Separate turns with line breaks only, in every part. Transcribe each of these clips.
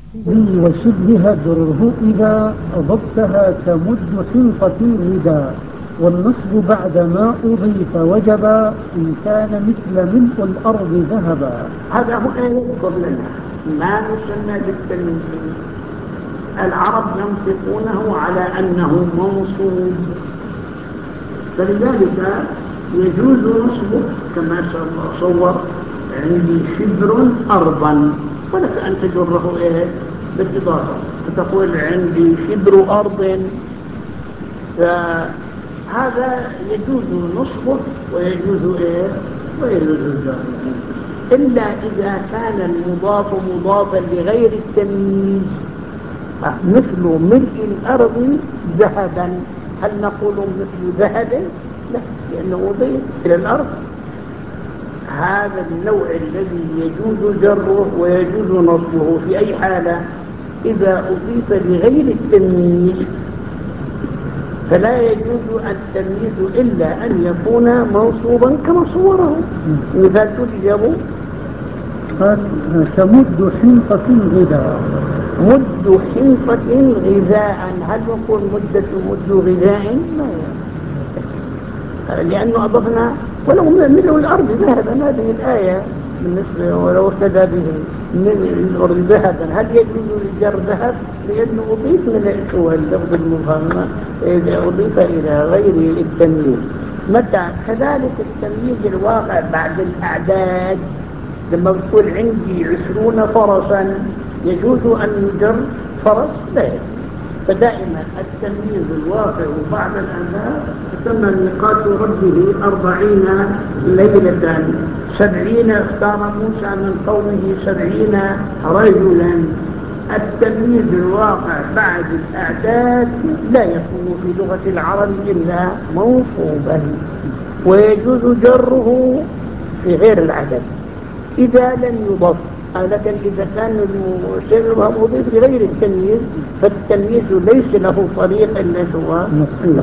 لي وشبهها دره إذا أضبتها تمد حنطة الردى، والنصب بعد ما أضيف وجبا إن كان مثل ملء الأرض ذهبا.
هذا هو يذكر لنا ما نسمى بالتمييز. العرب ينطقونه على أنه منصوب، فلذلك يجوز نصبه كما صور عندي شبر أرضا، ولك أن تجره بالإضافة فتقول عندي شبر أرض، فهذا يجوز نصبه ويجوز ويجوز جره، إلا إذا كان المضاف مضافا لغير التمييز، مثل ملء الأرض ذهبا. هل نقول مثل ذهب؟ لا، لأنه أضيف إلى الأرض. هذا النوع الذي يجوز جره ويجوز نصبه في أي حالة؟ إذا أضيف لغير التمييز، فلا يجوز التمييز إلا أن يكون منصوبا كما صوره. مثال تجيبه
قال تمد حنطة غذاء.
مد حنطة غذاء، هل نقول مد غذاء؟ لأنه أضفنا ولو ملء الأرض ذهبا، هذه الآية بالنسبة ولو اهتدى به ملء الأرض ذهبا، هل يجوز الجر ذهب؟ لأنه أضيف من اللفظ المفهم إذا أضيف إلى غير التمييز. متى كذلك التمييز الواقع بعد الأعداد، لما بقول عندي 20 فرسا يجوز أن يجر فرس؟ لا يجوز. فدائما التمييز الواقع بعد الأعداد تسمى ميقات ربه 40 ليلة 70، اختار موسى من قومه 70 رجلا. التمييز الواقع بعد الأعداد لا يكون في لغة العرب إلا منصوبا، ويجوز جره في غير العدد إذا لم يضف. لكن إذا كان الشيء مضيف لغير التمييز، فالتمييز ليس له طريق إلا هو النصب.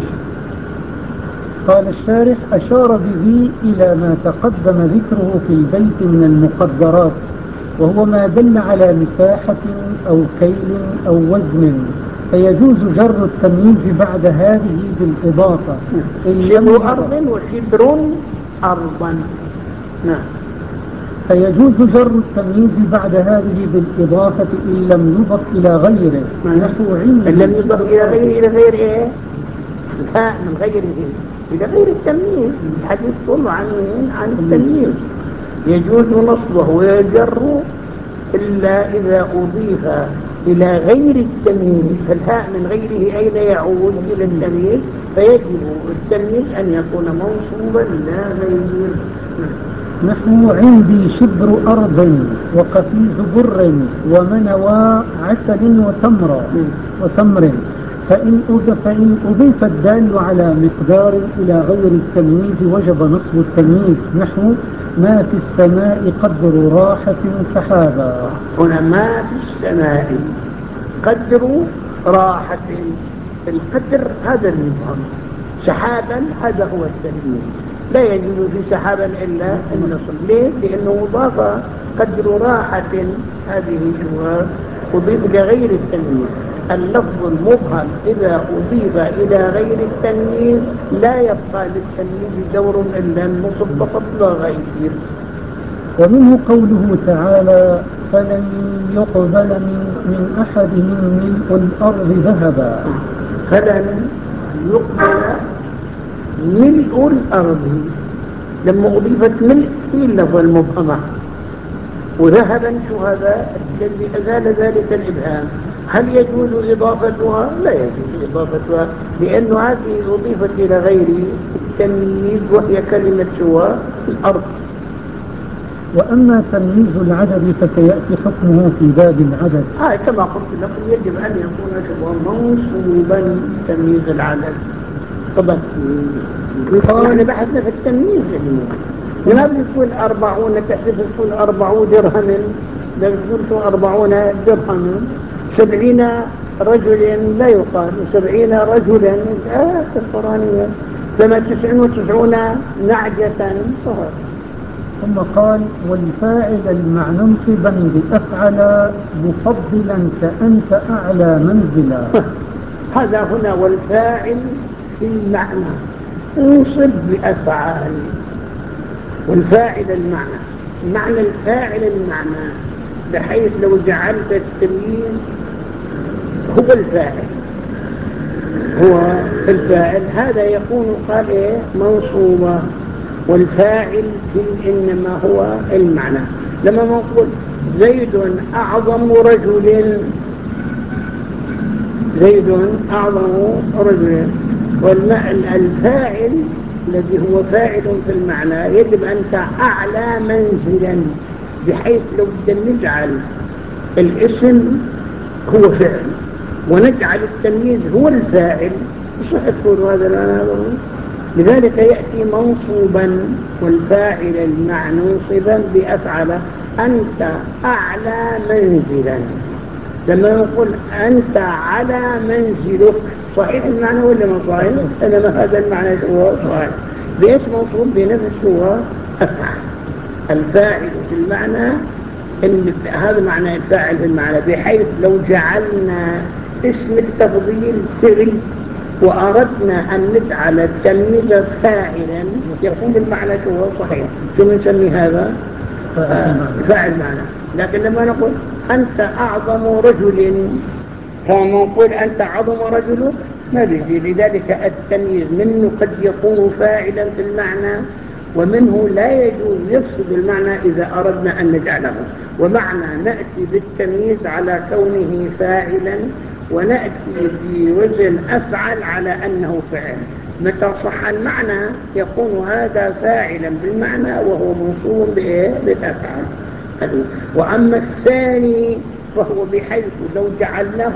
قال الشارح أشار به إلى ما تقدم ذكره في البيت من المقدرات، وهو ما دل على مساحة أو كيل أو وزن، فيجوز جر التمييز بعد هذه بالإضافة.
شبر أرض وشبر أرضا. نعم.
فيجوز جر التمييز بعد هذه بالإضافة إن لم يضف إلى غيره.
نحو إن لم يضف إلى غيره، إلى غير إيه؟ لا، من غيره إلى غير التمييز. الحديث كله عن التمييز. يجوز نصبه ويجر إلا إذا أضيف إلى غير التمييز، فالهاء من غيره أين يعود؟ إلى التمييز، فيجب التمييز أن يكون منصوبا لا غير.
نحن عندي شبر أرض وقفيز بر ومنوى عسل وتمر. فإن أضيف الدال على مقدار إلى غير التمييز وجب نصب التمييز. نحو ما في السماء قدر راحة سحابا.
هنا ما في السماء قدر راحة، القدر هذا المفهم، سحابا هذا هو التمييز. لا يجوز في سحابا إلا النصب. ليه؟ لأنه أضاف قدر راحة، هذه هو أضيف لغير التمييز. اللفظ المبهم إذا أضيف إلى غير التمييز لا يبقى للتمييز دور إلا النصب فقط لا غير.
ومنه قوله تعالى فلن يقبل من أحدهم ملء الأرض ذهبا.
فلن يقبل ملء الأرض، لما أضيفت ملء في اللفظ المبهمة، وذهبا شو هذا الذي أزال ذلك الإبهام. هل يجوز إضافتها؟ لا يجوز إضافتها، لأن هذه أضيفت إلى غير التمييز وهي كلمة سوى الأرض.
وأما تمييز العدد فسيأتي حكمه في باب العدد.
كما قلت لكم يجب أن يكون شبه منصوبا تمييز العدد. طبعا احنا بحثنا في التمييز، لما بيكون 40 تحدث تكون 40 درهم، لا بيكون 40 درهم. 70 رجل لا يقال 70 رجلا القرآنية. لما 99 نعجة صهر.
ثم قال والفاعل المعنى منصبا بأفعل مفضلا كأنت أعلى منزلا.
هذا هنا والفاعل في المعنى انصب بأفعال. والفاعل المعنى معنى الفاعل المعنى بحيث لو جعلت التمييز هو الفاعل هو الفاعل هذا يكون قال إيه منصوبا. والفاعل في إنما هو المعنى. لما نقول زيد أعظم رجل، زيد أعظم رجل، والفاعل الذي هو فاعل في المعنى يجب أنت أعلى منزلا، بحيث لو نجعل الاسم هو فعل ونجعل التمييز هو الفاعل صح تقول هذا المعنى. لذلك يأتي منصوبا والفاعل المعنى منصبا بأفعل أنت أعلى منزلا. لما نقول أنت على منزلك صحيح المعنى ولا ما صحيح؟ إنما هذا المعنى هو صحيح بإيش منصوب بنفس هو أفعل. الفاعل في المعنى هذا معنى الفاعل في المعنى، بحيث لو جعلنا اسم التفضيل فعل وأردنا أن نجعل التمييز فاعلا يكون المعنى هو صحيح. شو نسمي هذا؟ فاعل معنى. لكن لما نقول أنت أعظم رجل فنقول أنت أعظم رجل ما بيجي. لذلك التمييز منه قد يكون فاعلا في المعنى ومنه لا يجوز يفسد المعنى إذا أردنا أن نجعله. ومعنى نأتي بالتمييز على كونه فاعلا ونأتي بوزن أفعل على أنه فعل. متى صح المعنى يكون هذا فاعلا بالمعنى وهو منصوب بالأفعال. وأما الثاني فهو بحيث لو جعلناه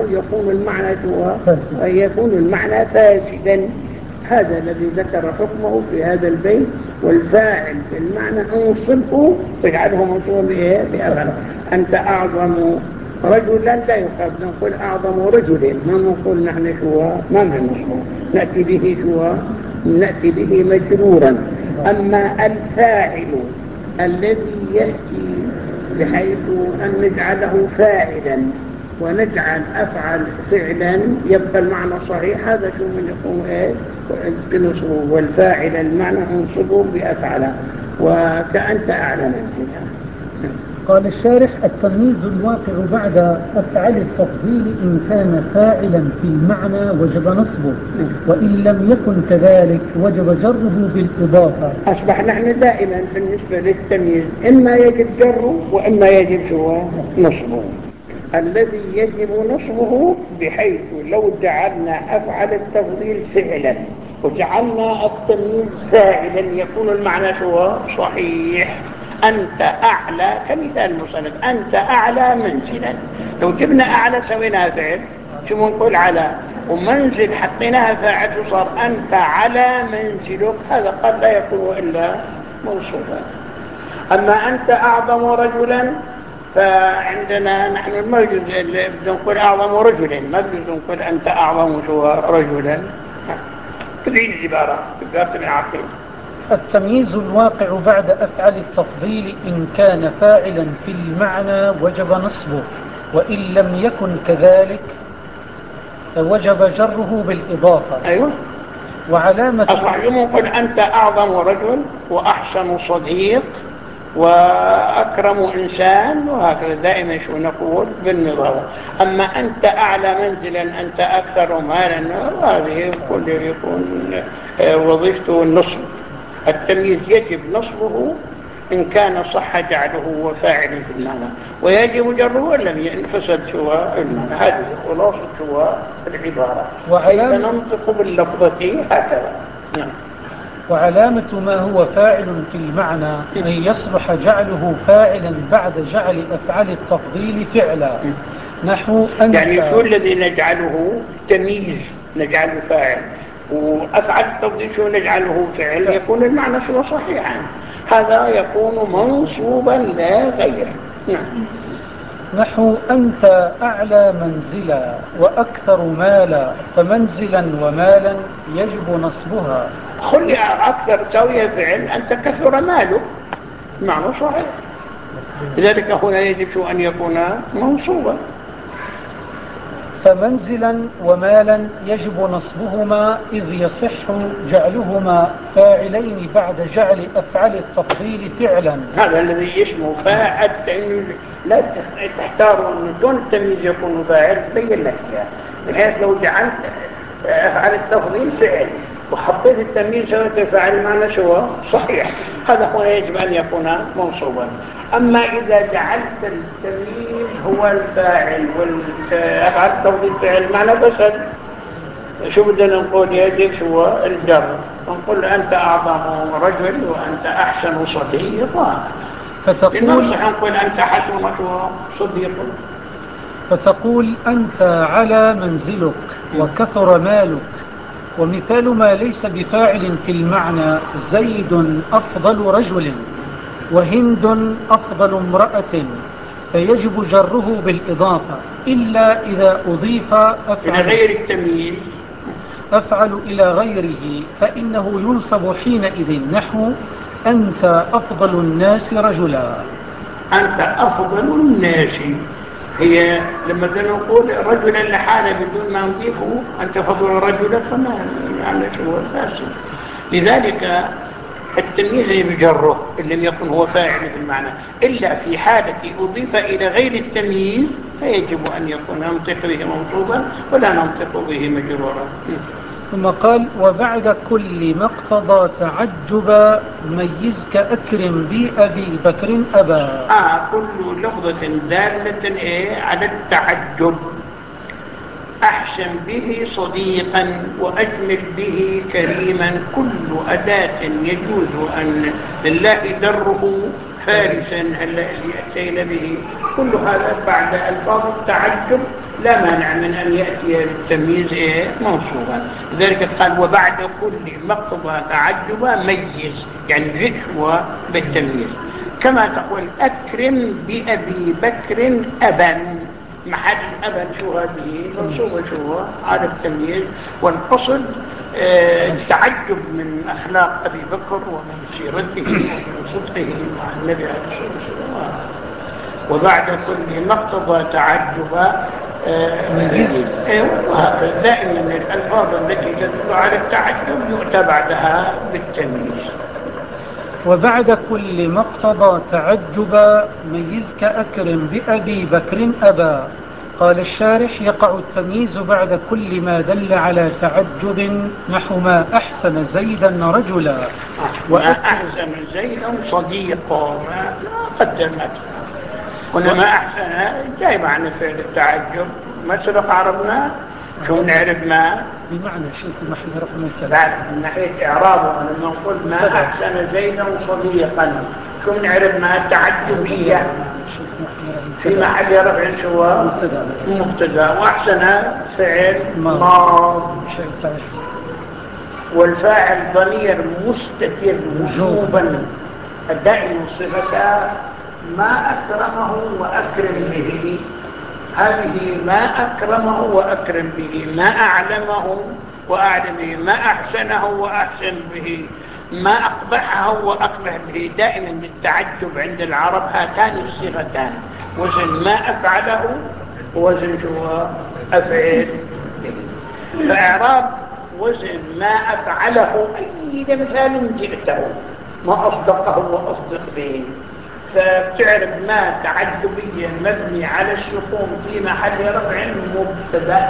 يكون المعنى فاسدا. هذا الذي ذكر حكمه في هذا البيت. والفاعل في المعنى انصبه واجعله منصوبا بأفعل. أنت أعظم رجلا لا يقال نقول أعظم رجل، ما نقول نحن ما نقول نأتي به نأتي به مجرورا. أما الفاعل الذي يأتي بحيث أن نجعله فاعلا ونجعل أفعل فعلا يبقى المعنى صحيح. هذا شو من يقوم بنصبه والفاعل المعنى انصبه بأفعله وكأنت أعلم.
قال الشارح التمييز الواقع بعد أفعل التفضيل إن كان فاعلا في المعنى وجب نصبه، وإن لم يكن كذلك وجب جره بالإضافة.
أصبح نحن دائما بالنسبة للتمييز إما يجب جره وإما يجب نصبه. الذي يجب نصبه بحيث لو جعلنا أفعل التفضيل فعلا وجعلنا التمييز فاعلا يكون المعنى صحيح. أنت أعلى كمثال المصنف أنت أعلى منزلا. لو جبنا أعلى سويناها فعل شو نقول على ومنزل حطيناها فاعل وصار أنت على منزلك. هذا قد لا يكون إلا منصوبا. أما أنت أعظم رجلا فعندنا نحن ما يجوز نقول أعظم رجلا، ما يجوز نقول أنت أعظم رجلا. تبين العبارة تبين العقل.
التمييز الواقع بعد أفعل التفضيل إن كان فاعلا في المعنى وجب نصبه، وإن لم يكن كذلك وجب جره بالإضافة.
أيوة.
وعلامة
أصبح يقول أنت أعظم رجل وأحسن صديق وأكرم إنسان وهكذا دائما شو نقول بالنظام. أما أنت أعلى منزلا أنت أكثر مالا هذه كل يكون وظيفته النصب. التمييز يجب نصبه إن كان صح جعله فاعل في المعنى ويجب جره لم ينفسد المعنى. هذه خلاصة العبارة. كيف ننطق باللفظة هكذا. نعم.
وعلامة ما هو فاعل في المعنى أن يصلح جعله فاعلا بعد جعل أفعال التفضيل فعلا. نحو أنت
يعني شو الذي نجعله تمييز نجعله فاعل وأفعل التفضيل شو نجعله فعل يكون المعنى شو صحيحا. هذا يكون منصوبا لا غير. نعم.
نحو أنت أعلى منزلا وأكثر مالا فمنزلا ومالا يجب نصبها.
خلي أكثر تسوي فعل أنت كثر ماله معنى صحيح. لذلك هنا يجب أن يكون منصوبا.
فمنزلا ومالا يجب نصبهما إذ يصح جعلهما فاعلين بعد جعل أفعال التفضيل فعلا.
هذا الذي يشمل فاعل، لأنه لا تحتاروا أن دون التمييز يكون فاعل، بين لك يعني. بحيث لو جعلت أفعال التفضيل فعل وحطيت التمييز سواء فاعل معنى سواء صحيح، هذا هنا يجب أن يكون منصوبا. أما إذا جعلت التمييز هو الفاعل والأفعال التفضيل فعل معنى فسد. شو بدنا نقول يجب شو الجر، نقول أنت أعظم رجل وأنت أحسن صديق،
فتقول
نقول أنت حسن صديق.
فتقول أنت على منزلك وكثر مالك. ومثال ما ليس بفاعل في المعنى زيد أفضل رجل وهند أفضل امرأة، فيجب جره بالإضافة إلا إذا أضيف
إلى غير التمييز
أفعل إلى غيره، فإنه ينصب حينئذ نحو أنت أفضل الناس رجلا.
أنت أفضل الناس، هي لما نقول رجلا لحاله بدون ما نضيفه أنت فضل رجلا، فما يعني شو فاسد. لذلك التمييز بجره إن لم يكن هو فاعل في المعنى، إلا في حالة أضيف إلى غير التمييز فيجب أن يكون ننطق به منصوبا ولا ننطق به مجرورا.
ثم قال وبعد كل ما اقتضى تعجب ميز كأكرم بأبي بكر أبا.
كل لفظة دالة على التعجب، أحسن به صديقا وأجمل به كريما، كل أداة يجوز أن لله دره فارسا هلا يأتين به، كل هذا بعد ألفاظ التعجب لا مانع من أن يأتي التمييز منصوبا. لذلك قال وبعد كل مقتضى تعجب ميز، يعني جئ بالتمييز. كما تقول أكرم بأبي بكر أبا، محل أبا شو هذه منصوبة شو على التمييز. والقصد التعجب من أخلاق أبي بكر ومن سيرته ومن صدقه مع النبي عليه الصلاة والسلام. وبعد كل مقتضى تعجب دائما الألفاظ التي تدل على التعجب يؤتى بعدها بالتمييز.
وبعد كل مقتضى تعجب ميز كأكرم بأبي بكر أبا. قال الشارح يقع التمييز بعد كل ما دل على تعجب نحو ما أحسن زيدا رجلا
ما أحسن زيدا صديقا، لا قدمت هنا ما أحسن جاي معنى فعل التعجب. ما سبق عرفنا شو نعرف ما
بمعنى شيء في محل رقم 3
بعد من ناحية إعرابه لما نقول ما أحسن زيدا صديقا شو نعرف ما تعجبية في محل رفع شو مبتدا، وأحسن فعل ماض، والفاعل ضمير مستتر وجوبا الدائم صفة ما أكرمه وأكرم به. هذه ما أكرمه وأكرم به، ما أعلمه وأعلم به، ما أحسنه وأحسن به، ما أقبحه وأقبح به. دائما للتعجب عند العرب هاتان الصيغتان، وزن ما أفعله ووزن شو أفعل به. فإعراب وزن ما أفعله أي مثال جئته ما أصدقه وأصدق به، فبتعرف ما تعجبيا مبني على السكون في محل رفع مبتدا.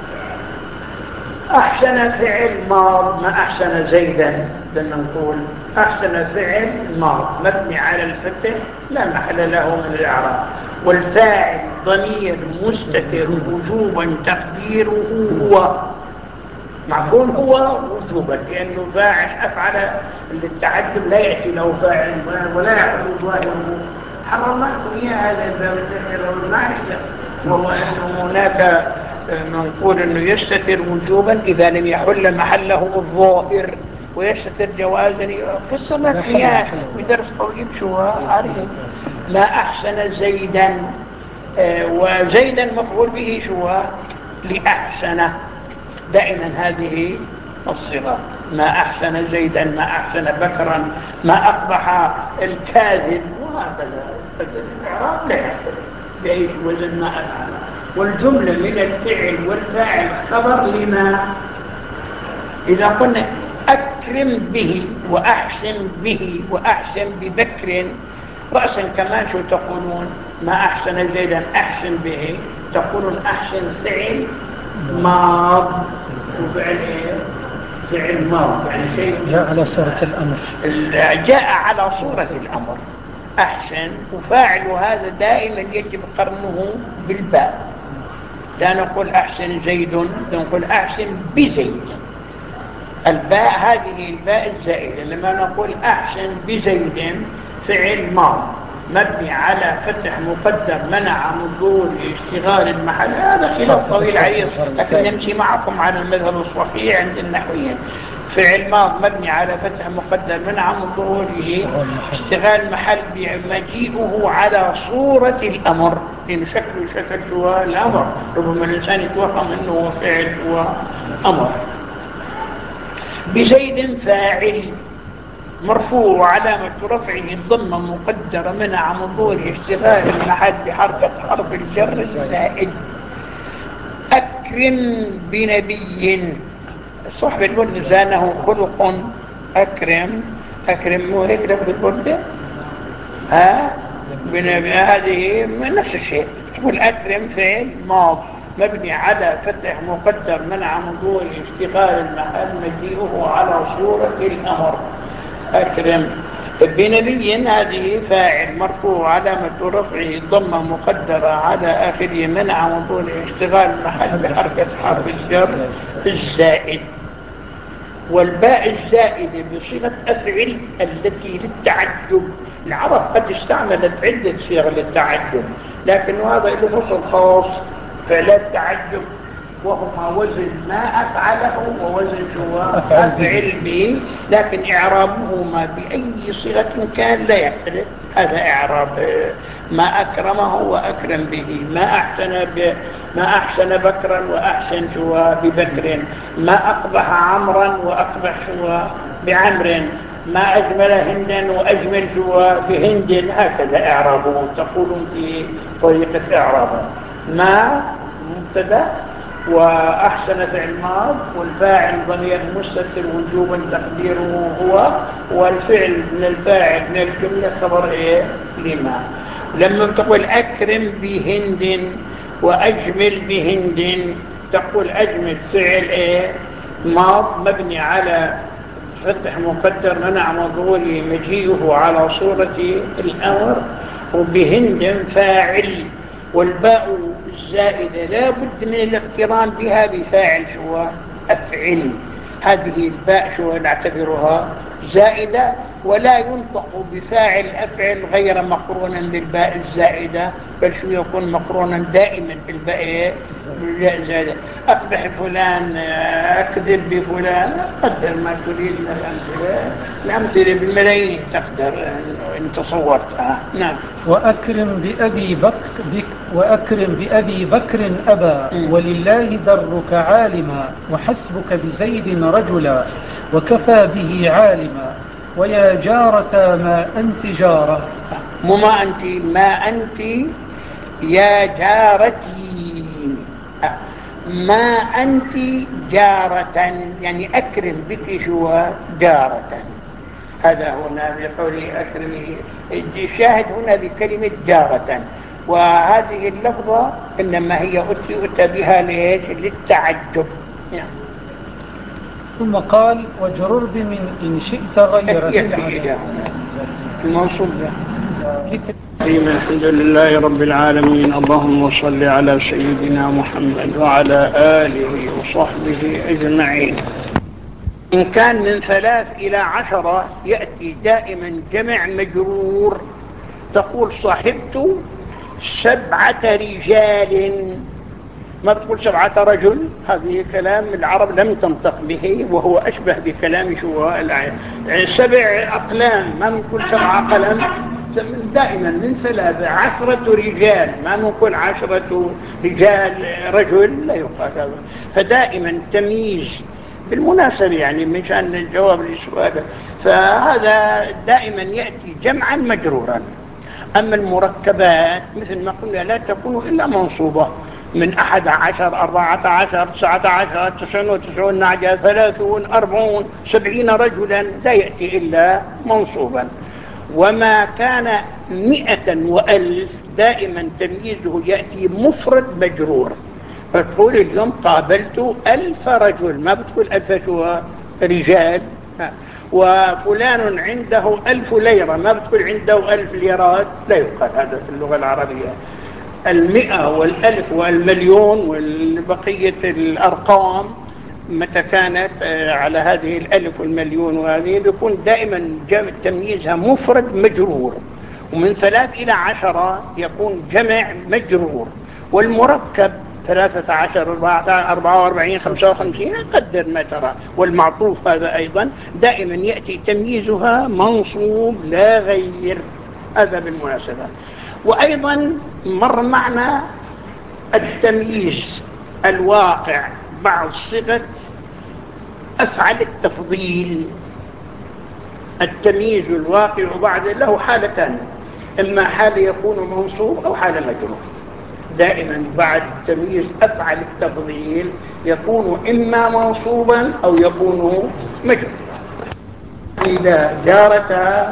أحسن فعل ماض، ما أحسن زيدا بدنا نقول أحسن فعل ماض مبني على الفتح لا محل له من الإعراب. والفاعل ضمير مستتر وجوبا تقديره هو، معقول هو وجوبا، لأنه فاعل أفعل للتعجب لا يأتي له فاعل ولا يعرف ظاهره. حرمته إياه هذا المعرفة، وهو أنه هناك نقول أنه يستتر وجوبا إذا لم يحل محله الظاهر، ويستتر جوازا فسرنا إياه بدرس طويل شو عارف. لا أحسن زيدا، وزيدا مفعول به شو لأحسن، دائما هذه الصيغة. ما أحسن زيدا، ما أحسن بكرا، ما أقبح الكاذب، وهكذا. الإعراب لا يختلف بأي وزن ما أفعل. والجملة من الفعل والفاعل خبر لما. إذا قلنا أكرم به وأحسن به وأحسن ببكر رأسا كمان شو تقولون؟ ما أحسن زيدا أحسن به، تقولون أحسن فعل ماض وفعل إيه؟ فعل ماض، يعني شيء
جاء على صورة الأمر،
جاء على صورة الأمر. أحسن وفاعل هذا دائما يجب قرنه بالباء، لا نقول أحسن زيد، نقول أحسن بزيد. الباء هذه الباء الزائدة. لما نقول أحسن بزيد فعل ماض مبني على فتح مقدر منع من ظهور اشتغال المحل، هذا خلاف طويل عريض، لكن نمشي معكم على المذهب الصحيح عند النحويين. فعل ماض مبني على فتح مقدر منع من ظهوره اشتغال محل بمجيئه على صورة الأمر، لأنه شكله شكل هو الأمر، ربما الإنسان يتوهم أنه هو فعل هو أمر. بزيد فاعل مرفوع وعلامة رفعه الضمة مقدرة منع من ظهور اشتغال المحل بحركة حرف الجر الزائد. أكرم بنبي، صاحب البرد زانه خلق. أكرم مو هيك لفظ البرد؟ بنبي هذه نفس الشيء. تقول أكرم فعل ماض مبني على فتح مقدر منع من ظهور اشتغال المحل مجيئه على صورة الأمر. أكرم بنبي هذه فاعل مرفوع علامة رفعه ضمة مقدرة على آخره منع من ظهور اشتغال المحل بحركة حرف الجر الزائد. والباء الزائدة بصيغة أفعل التي للتعجب. العرب قد استعملت عدة صيغ للتعجب، لكن هذا له فصل خاص، فعلات تعجب، وهما وزن ما أفعله ووزن شو أفعل به، لكن إعرابهما بأي صيغة كان لا يختلف. هذا إعراب ما أكرمه وأكرم به، ما أحسن بكرا وأحسن شو ببكر، ما أقبح عمرا وأقبح شو بعمر، ما أجمل هندا وأجمل شو بهند. هكذا إعرابه تقولون في طريقة إعرابه. ما مبتدأ وأحسن فعل ماض والفاعل ضمير مستتر وجوبا تقديره هو، والفعل من الفاعل من الجملة خبر إيه لما. لما تقول أكرم بهند وأجمل بهند، تقول أجمل فعل إيه ماض مبني على فتح مقدر منع من ظهوره مجيئه على صورة الأمر، وبهند فاعل، والباء الزائدة لا بد من الاقتران بها بفاعل شو أفعل. هذه الباء شو نعتبرها زائدة، ولا ينطق بفاعل أفعل غير مقرونا بالباء الزائدة، بل شو يكون مقرونا دائما بالباء الزائدة. أقبح فلان، أكذب بفلان، قدر ما تريد من الأمثلة بالملايين تقدر إن تصورت. نعم.
وأكرم بأبي بكر أبا، ولله درك عالما، وحسبك بزيد رجلا، وكفى به عالما، ويا جارة ما أنت جارة.
ما أنت يا جارتي، ما أنت جارة، يعني أكرم بك شو جارة. هذا هنا بقوله أكرمه. الشاهد هنا بكلمة جارة، وهذه اللفظة إنما هي أتى بها للتعجب. يعني.
ثم قال وجرر بمن إن شئت غير
المنصوب. الحمد لله رب العالمين، اللهم صل على سيدنا محمد وعلى آله وصحبه أجمعين. إن كان من 3 إلى 10 يأتي دائما جمع مجرور. تقول صاحبت 7 رجال، ما بتقول 7 رجل. هذه كلام العرب لم تنطق به، وهو أشبه بكلام شو يعني 7 أقلام، ما بنقول 7 قلم. دائما من 3 10 رجال، ما نقول 10 رجال رجل، لا يقال هذا. فدائما تمييز بالمناسبة يعني مشان الجواب لسؤاله، فهذا دائما يأتي جمعا مجرورا. أما المركبات مثل ما قلنا لا تكون إلا منصوبة، من 11 14 19 99 نعجة 30 40 70 رجلا لا يأتي إلا منصوبا. وما كان 100 و1000 دائما تمييزه يأتي مفرد مجرور، فتقول اليوم قابلت 1000 رجل، ما بتقول 1000 شو رجال. وفلان عنده 1000 ليرة، ما بتقول عنده 1000 ليرات، لا يقال هذا في اللغة العربية. 100 و1000 والمليون والبقية الأرقام متى كانت على هذه الألف والمليون وهذه بيكون دائما تمييزها مفرد مجرور. ومن 3 إلى 10 يكون جمع مجرور. والمركب 13 44 55 قدر ما ترى. والمعطوف هذا أيضا دائما يأتي تمييزها منصوب لا غير، هذا بالمناسبة. وأيضا مر معنا التمييز الواقع بعض صفة أفعل التفضيل. التمييز الواقع بعد له حالتان، إما حال يكون منصوب أو حال مجرور. دائما بعد تمييز أفعل التفضيل يكون إما منصوبا أو يكون مجرورا. إذا جارت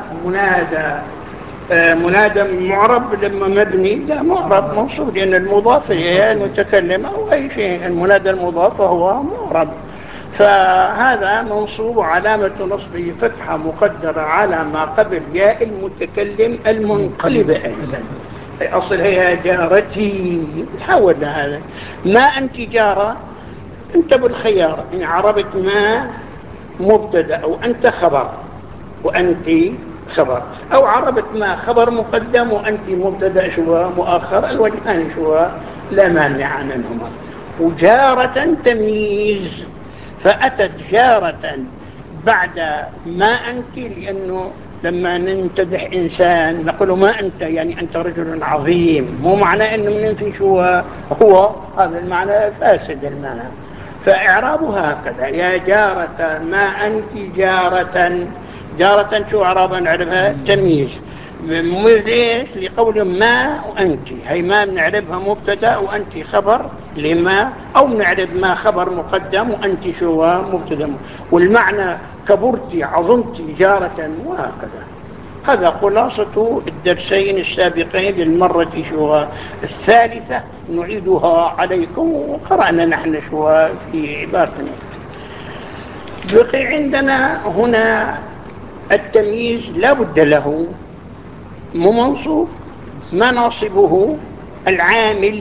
منادى معرب لما مبني لا معرب منصوب، لأن المضاف هي المتكلم أو أي شيء، المنادى المضاف هو معرب. فهذا منصوب علامة نصبه فتحة مقدرة على ما قبل ياء المتكلم المنقلبة أيضا. أصل هي جارتي، حول هذا. ما أنت جارة، أنت بالخيار إن عربت ما مبتدأ أو أنت خبر وأنت خبر، أو عربت ما خبر مقدم وأنت مبتدأ شو مؤخر، الوجهان شو لا مانع منهما. وجارة تمييز، فأتت جارة بعد ما أنت، لأنه لما نمتدح إنسان نقول ما أنت، يعني أنت رجل عظيم، مو معنى أنه ننفي شو هو، هذا المعنى فاسد المعنى. فإعرابها هكذا: يا جارة ما أنت جارة. جارة شو إعرابا نعرفها؟ تمييز. مميز ليش؟ لقول ما وأنت، هي ما بنعرفها مبتدا وأنت خبر لما، أو بنعرف ما خبر مقدم وأنت شو مبتدا، والمعنى كبرتي عظمتي جارة، وهكذا. هذا خلاصة الدرسين السابقين للمرة شو الثالثة، نعيدها عليكم، وقرأنا نحن شو في عبارتنا. بقي عندنا هنا التمييز لا بد له منصوب، ما ناصبه العامل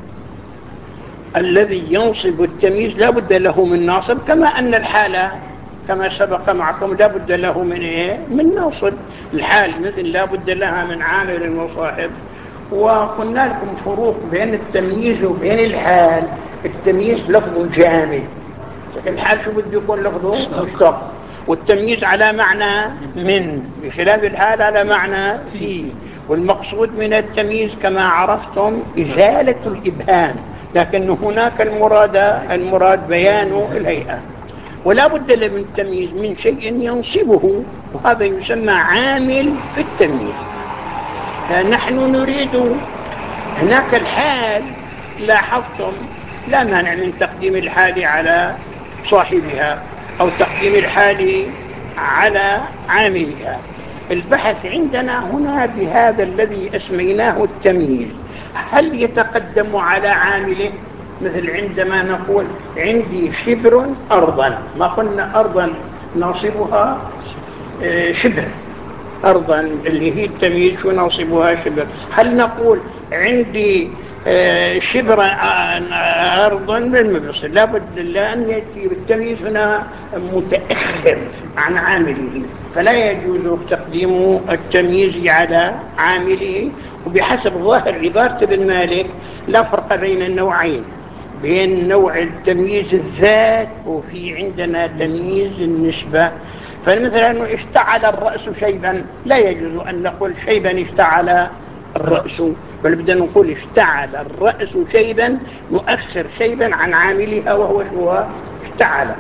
الذي ينصب التمييز لا بد له من ناصب، كما أن الحالة كما سبق معكم لا بد له من إيه؟ من ناصب. الحال مثل لا بد لها من عامل وصاحب. وقلنا لكم فروق بين التمييز وبين الحال. التمييز لفظ جامد، الحال شو بده يكون لفظه مشتق، والتمييز على معنى من، بخلاف الحال على معنى في. والمقصود من التمييز كما عرفتم إزالة الإبهام، لكن هناك المراد بيان الهيئة. ولا بد من التمييز من شيء ينصبه، وهذا يسمى عامل في التمييز. نحن نريد هناك الحال، لاحظتم لا مانع من تقديم الحال على صاحبها أو تقديم الحال على عاملها. البحث عندنا هنا بهذا الذي أسميناه التمييز، هل يتقدم على عامله؟ مثل عندما نقول عندي شبر أرضا، ما قلنا أرضا ناصبها شبر، أرضا اللي هي التمييز شو ناصبها شبر. هل نقول عندي شبر أرضا بالمبصر؟ لا بد لأن يأتي بالتمييز هنا متأخر عن عامله، فلا يجوز تقديم التمييز على عامله. وبحسب ظاهر عبارة ابن مالك لا فرق بين النوعين، بين نوع التمييز الذات وفي عندنا تمييز النسبة. فمثلا اشتعل الرأس شيبا، لا يجوز أن نقول شيبا اشتعل الرأس، بل بدنا نقول اشتعل الرأس شيبا، نؤخر شيبا عن عاملها وهو اشتعل.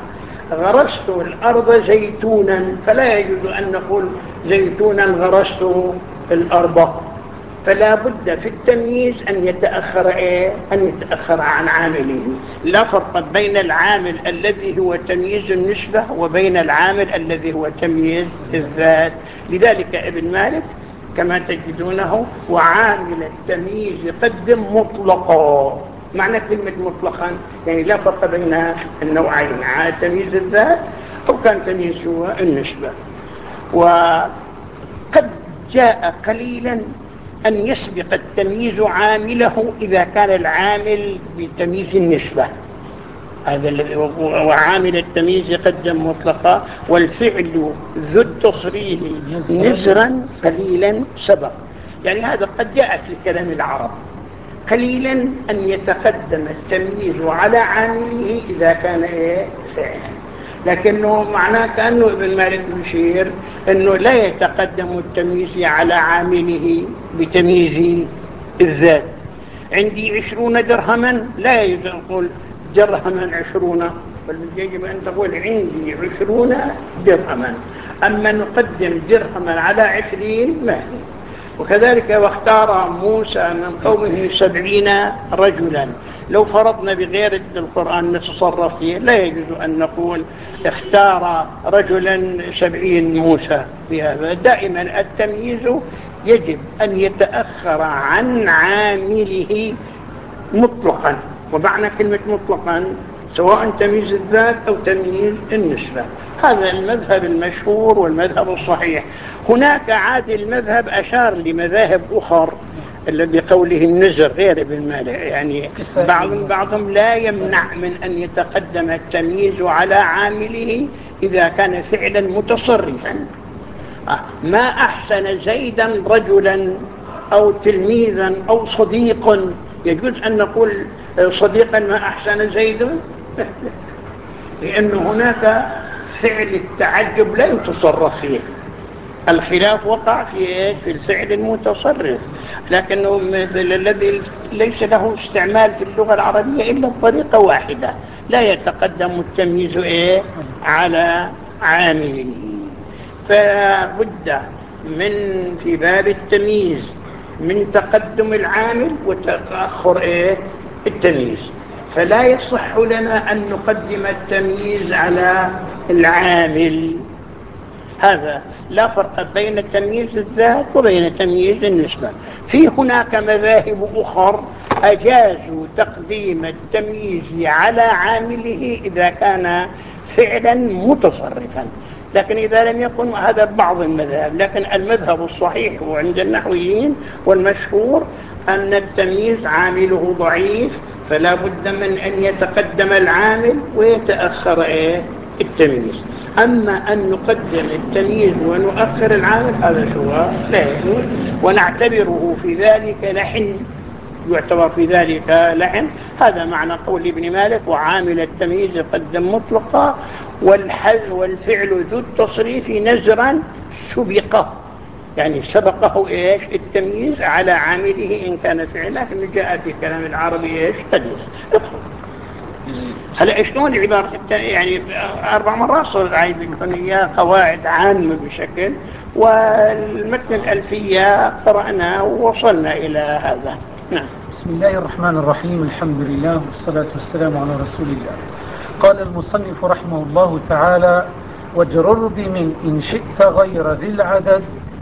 غرست الأرض زيتونا، فلا يجوز أن نقول زيتونا غرست الأرض. فلا بد في التمييز أن يتأخر أن يتأخر عن عامله. لا فرق بين العامل الذي هو تمييز النسبة وبين العامل الذي هو تمييز الذات. لذلك ابن مالك كما تجدونه وعامل التمييز قدم مطلقا. معنى كلمة مطلقا يعني لا فرق بين النوعين، تمييز الذات أو كان تمييز هو النسبة. وقد جاء قليلا أن يسبق التمييز عامله إذا كان العامل بتمييز النسبة، هذا الذي وعامل التمييز قدم مطلقا، والفعل ذو التصريح نزرا قليلا سبق. يعني هذا قد جاء في كلام العرب قليلا أن يتقدم التمييز على عامله إذا كان فعلا، لكنه معناه كأنه ابن مالك يشير أنه لا يتقدم التمييز على عامله بتمييز الذات. عندي 20 درهما لا يقول درهما 20، بل يجب أن تقول عندي 20 درهما. أما نقدم درهما على 20 ما هي. وكذلك واختار موسى من قومه 70 رجلا، لو فرضنا بغير القرآن نتصرف فيه لا يجوز أن نقول اختار رجلا 70 موسى. بهذا دائما التمييز يجب أن يتأخر عن عامله مطلقا. ومعنى كلمة مطلقا سواء تمييز الذات أو تمييز النسبة. هذا المذهب المشهور والمذهب الصحيح. هناك عاد المذهب أشار لمذاهب أخر بقوله النزر غير ابن مالك، يعني بعضهم لا يمنع من أن يتقدم التمييز على عامله إذا كان فعلا متصرفا. ما أحسن زيدا رجلا أو تلميذا أو صديق، يجوز أن نقول صديقا ما أحسن زيد، لأن هناك فعل التعجب لا يتصرف فيه. الخلاف وقع في الفعل المتصرف، لكنه مثل الذي ليس له استعمال في اللغة العربية إلا بطريقة واحدة، لا يتقدم التمييز على عامله. فبد من في باب التمييز من تقدم العامل وتأخر التمييز. فلا يصح لنا أن نقدم التمييز على العامل. هذا لا فرق بين تمييز الذات وبين تمييز النسبة. في هناك مذاهب أخرى أجازوا تقديم التمييز على عامله إذا كان فعلا متصرفا، لكن إذا لم يكن هذا بعض المذاهب. لكن المذهب الصحيح وعند النحويين والمشهور أن التمييز عامله ضعيف، فلا بد من أن يتقدم العامل ويتأخر التمييز. أما أن نقدم التمييز ونؤخر العامل هذا شو لا يجوز، ونعتبره في ذلك لحن، يعتبر في ذلك لحن. هذا معنى قول ابن مالك وعامل التمييز قدم مطلقا، والفعل ذو التصريف نزرا سبقه، يعني سبقه التمييز على عامله إن كان فعلا. لكن جاء في كلام العربي تدلس. هلا شلون العبارة يعني 4 مرات صارت عايز يكون هي قواعد عامة بشكل، والمتن الألفية قرأنا ووصلنا إلى هذا. نعم.
بسم الله الرحمن الرحيم، الحمد لله والصلاة والسلام على رسول الله. قال المصنف رحمه الله تعالى: واجرر بمن إن شئت غير ذي العدد.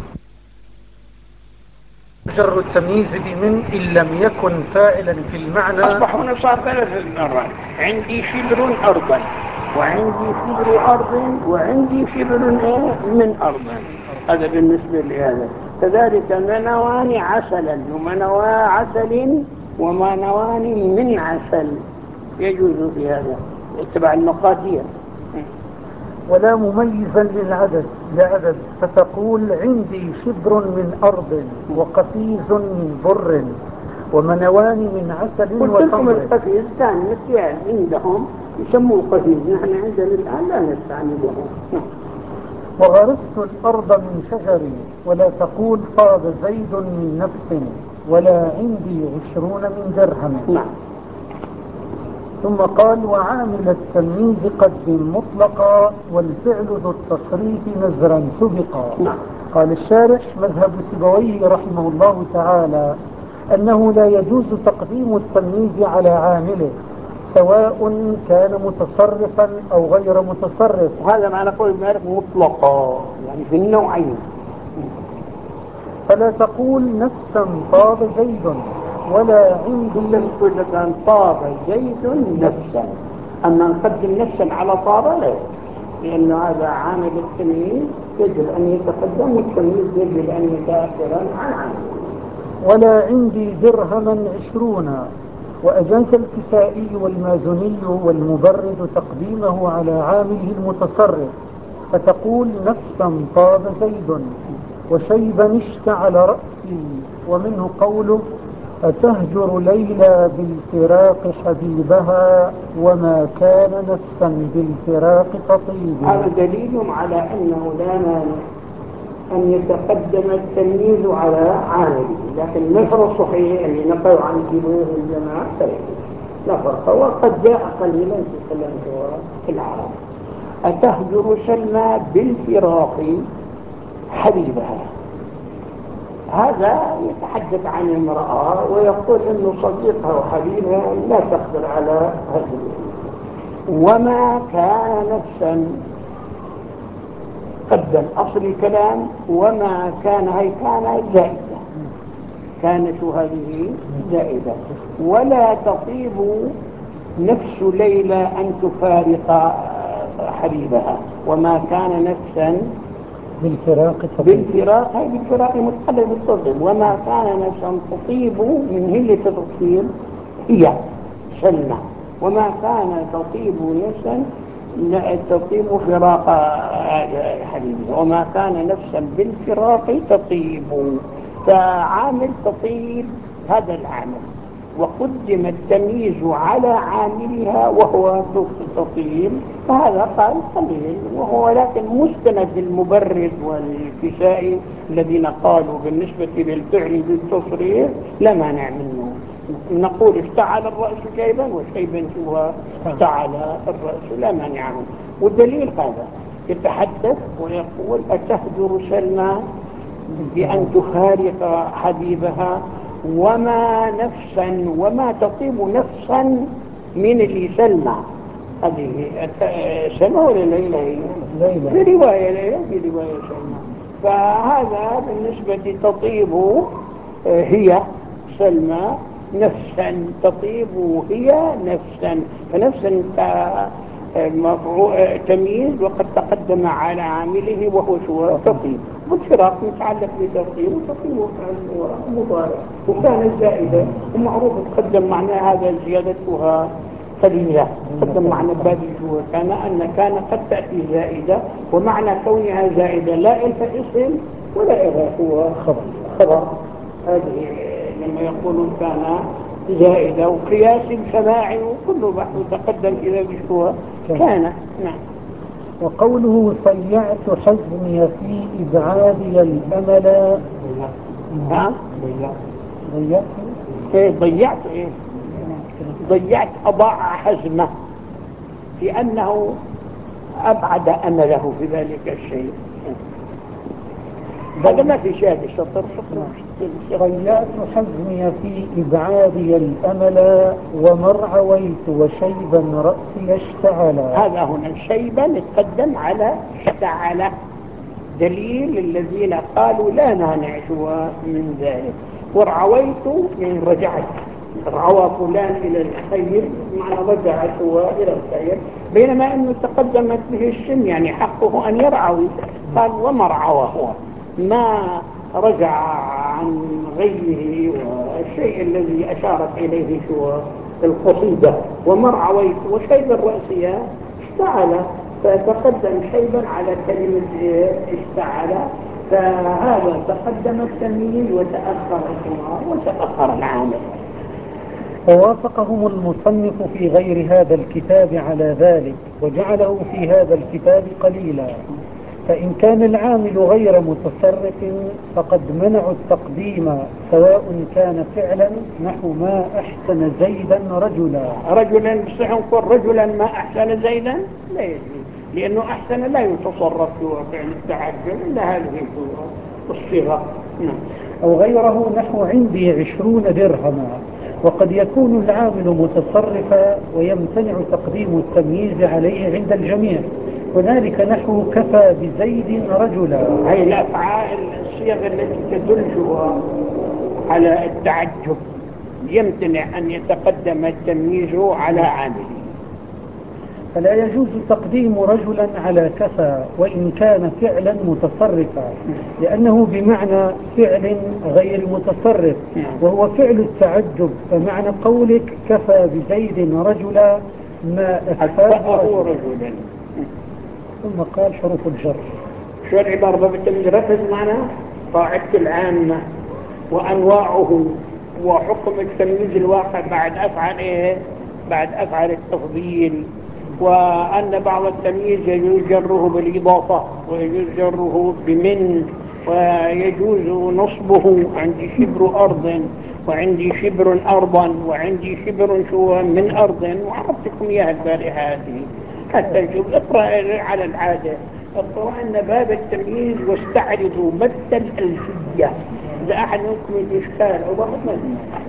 جر التمييز بمن إن لم يكن فاعلا في المعنى.
أصبح هنا صار 3 مرات: عندي شبر أرضا، وعندي شبر أرض، وعندي شبر من أرض. هذا بالنسبة لهذا. كذلك منوان عسلا ومنوى عسل ومنوان من عسل يجوز في هذا اتباع المقادير.
ولا مميزا لعدد فتقول عندي شبر من أرض وقفيز من بر ومنوان من عسل
قلت لكم القفيز كان نسيان عندهم يسموه قفيز، نحن عندنا الآن لا نستعمله.
وغرست الأرض من شجر ولا تقول طاب زيد من نفس ولا عندي 20 من درهم.
نعم.
ثم قال وعامل التمييز قدم مطلقا والفعل ذو التصريف نزرا سبقا.
نعم.
قال الشارح مذهب سيبويه رحمه الله تعالى أنه لا يجوز تقديم التمييز على عامله سواء كان متصرفا أو غير متصرف.
وهذا معنى قول ابن مالك مطلقا يعني في النوعين.
فلا تقول نفسا طاب زيد ولا عندي
إذا كان طاب زيد نفسا، أما نقدم نفسا على طاب لا، لأن هذا عامل التمييز يجب أن يتقدم والتمييز يجب أن يتأخر عن عامل.
ولا عندي درهما 20. وأجاز الكسائي والمازني والمبرد تقديمه على عامله المتصرف، فتقول نفسا طاب زيد وشيبا اشتعل رأسي. ومنه قوله أتهجر ليلى بالفراق حبيبها وما كان نفسا بالفراق تطيب.
هذا دليل على أنه لا مانع أن يتقدم التمييز على عامله، لكن النفر الصحيح اللي نقل عن سيبويه الجماعة لا فرق، وقد جاء قليلا في كلام في العرب. أتهجر سلمى بالفراق حبيبها، هذا يتحدث عن امرأة ويقول إنه صديقها وحبيبها لا تقدر على هذا. وما كان نفسا قدم أصل الكلام وما كان، هي كان زائدة، كانت هذه زائدة. ولا تطيب نفس ليلى أن تفارق حبيبها، وما كان نفسا بالفراق هي بالفراق متحدث بالتصديق. وما كان نفسا تطيب من هلة التطيب هي سلمى، وما كان تطيب نفسا تطيب فراق حبيبها، وما كان نفسا بالفراق تطيب. فعامل تطيب هذا العامل، وقدم التمييز على عاملها وهو تطيب، فهذا قال قليل، وهو لكن مستند المبرد والكسائي الذين قالوا بالنسبة للفعل بالتصريف لا مانع منه. نقول اشتعل الرأس شيبا وشيبا هو اشتعل الرأس لا مانع منه. والدليل هذا يتحدث ويقول أتهجر سلمى بأن تفارق حبيبها وما نفسا، وما تطيب نفسا من اللي سلمى، هذه سلمى ولا ليلى؟ في رواية ليلى، في رواية سلمى. فهذا بالنسبة تطيب هي سلمى نفسا، تطيب هي نفسا، فنفسا تمييز وقد تقدم على عامله وهو شو تطيب، والفراق متعلق بتطيب وتطيب مضارع، وكانت زائدة ومعروف تقدم معنى هذا زيادتها قليلة، تقدم معنى باب الجوع كان قد تأتي زائدة، ومعنى كونها زائدة لا إلها اسم ولا إلها هو خبر. هذه لما يقولون كان زائدة وقياس سماعي وكل بحث تقدم إذا بشوها كان. نعم.
وقوله صيعت حزمي في إبعادي الأمل.
ضيعت أضاع حزمه في أنه أبعد أمله في ذلك الشيء. هذا ما في شاهد الشطر.
ضيعت حزمي في إبعادي الأمل ومرعويت وشيبا رأسي اشتعل.
هذا هنا شيبا يتقدم على اشتعل، دليل الذين قالوا لا مانع من ذلك. ورعويت من رجعت، رعوى فلان إلى الخير معنى رجعت إلى الخير، بينما أنه تقدمت به الشم يعني حقه أن يرعوي، قال ومرعوى هو ما رجع عن غيه والشيء الذي أشارت إليه القصيدة. ومرعويت وشيب الرأسية اشتعل، فتقدم شيبا على كلمة اشتعل، فهذا تقدم التمييز وتأخر الحمار وتأخر العامل.
ووافقهم المصنف في غير هذا الكتاب على ذلك وجعله في هذا الكتاب قليلا، فإن كان العامل غير متصرف فقد منعوا التقديم سواء كان فعلا نحو ما أحسن زيدا رجلا.
رجلا بصح نقول رجلا ما أحسن زيدا لا يجوز، لأنه أحسن لا يتصرف فعل التعجب إلا هذه الصيغة.
أو غيره نحو عندي 20 درهما، وقد يكون العامل متصرفا ويمتنع تقديم التمييز عليه عند الجميع، هنالك نحو كفى بزيد رجلا.
هي الأفعال الصيغ التي تدل على التعجب يمتنع أن يتقدم التمييز على عامله.
فلا يجوز تقديم رجلا على كفى وإن كان فعلا متصرفا، لأنه بمعنى فعل غير متصرف وهو فعل التعجب، فمعنى قولك كفى بزيد رجلا ما أكفاه رجلا. ثم قال حروف الجر.
شو العبارة باب التمييز؟ ركز معنا قاعدة العامة وأنواعه وحكم التمييز الواقع بعد أفعال إيه؟ بعد أفعال التفضيل، وأن بعض التمييز يجوز جره بالإضافة ويجوز جره بمن، ويجوز نصبه عندي شبر أرض وعندي شبر أرضا وعندي شبر شو من أرض، وعرفتكم إياها البارحة هذه حتى نشوف. اقرأ على العادة، اقرأ أن باب التمييز واستعرضوا مد الألفية إذا أحد منكم الإشكال أو واحد ما.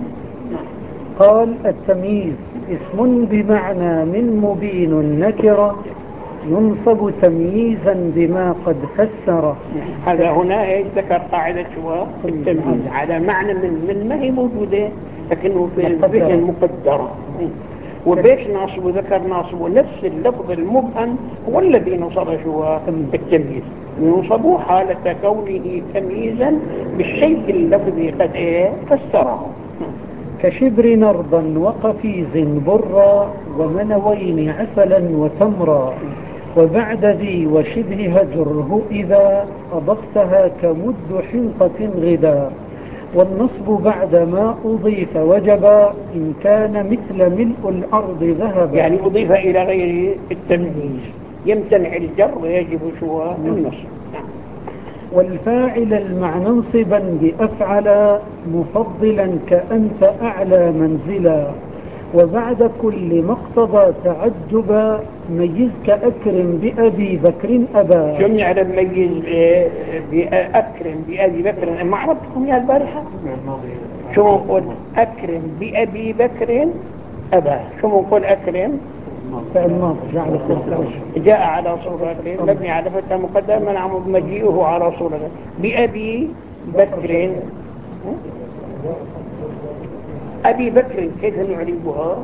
قال التمييز اسم بمعنى من مبين نكرة ينصب تمييزا بما قد فسر.
هذا هنا ذكر قاعدة التمييز على معنى من ما هي موجودة لكنه في الذهن مقدرة. وبيش ناصب ذكر ناصب نفس اللفظ المبهم هو الذي نصب التمييز، ينصب حالة كونه تمييزا بالشيء اللفظي قد فسره.
كشبر نرضا وقفيز برا ومنوين عسلا وتمرا، وبعد ذي وشبه هجره إذا أضفتها كمد حنطة غدا، والنصب بعد ما أضيف وجبا إن كان مثل ملء الأرض ذهبا.
يعني أضيف إلى غير التمييز يمتنع الجر ويجب شو النصب.
والفاعل المعنى انصبا بأفعل مفضلا كأنت أعلى منزلا، وبعد كل مقتضى تعجبا ميز كأكرم بأبي بكر أبا.
شو نعرف ميز بأكرم بأبي بكر؟ ما عرفتكم يا البارحة؟ شو نقول أكرم بأبي بكر أبا؟ شو نقول أكرم؟ جاء على صورة مبني على فتح مقدر منع مجيئه على صورة بأبي بكر. أبي بكر كيف نعرفها؟